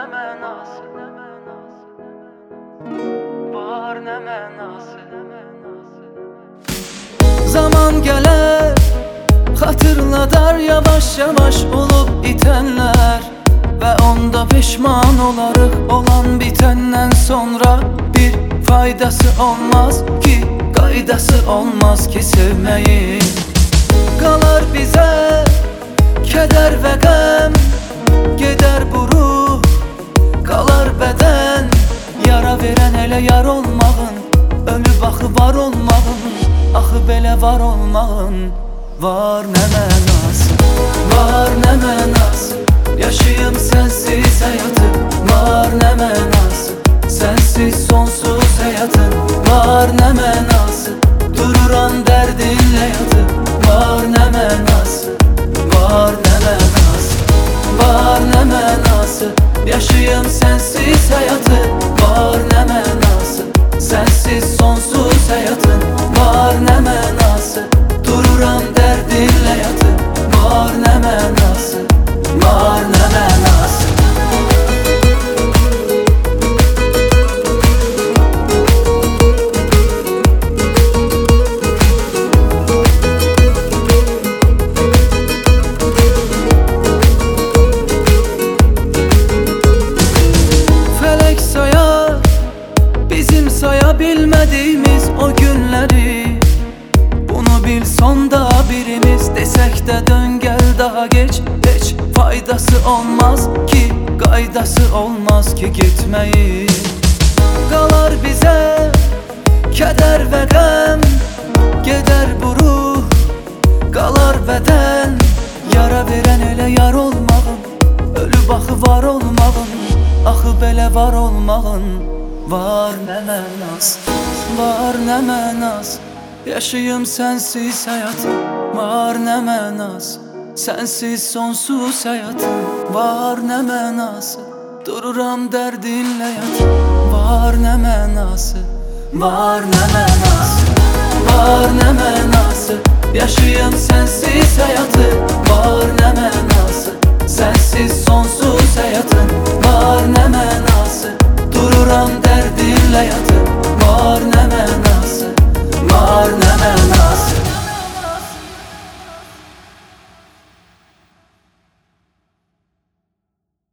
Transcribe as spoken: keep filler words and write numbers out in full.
ne mənası, var ne mənası. Zaman gələr, xatırladar yavaş yavaş olub itenler ve onda pişman olarıq olan bitenden sonra. Bir faydası olmaz ki, qaydası olmaz ki sevməyin. Qalar bizə keder ve qəm, gedər bu ruh, qalar bədən. Yara verən elə yar olmağın, ölüb axı var olmağın, axı belə var olmağın. Var nə mənası, var nə mənası, yaşayım sensiz hayatı. Var nə mənası, sensiz sonsuz hayatın. Var nə mənası, dururam dərdinlə yatıb. Var nə mənası, var nə mənası, var nə mənası, yaşayım sensiz hayatı. Var nə mənası, sensiz sonsuz hayatın. Var nə mənası, dururam dərdinlə yatıb. Var nə mənası, var nə mənası. Felek sayar bizim sayabilmediğimiz o günleri. Bunu bil sonda birimiz, desək də dön gəl daha geç. Heç faydası olmaz ki, qaydası olmaz ki gitməyin. Qalar bizə kədər və qəm, gedər bu ruh, qalar bədən. Yara verən elə yar olmağın, ölüb axı var olmağın, axı belə var olmağın. Var nə mənas, var nə mənas, yaşayım sensiz hayatım. Var nə mənas, sensiz sonsuz hayatım. Var nə mənası, dururam dərdinlə yatım. Var nə mənası, var nə mənası, var nə mənası, yaşayım sensiz hayatı. Var nə mənası, sensiz sonsuz hayatın. Var nə mənası, dururam dərdinlə yatım. Var nə mənası.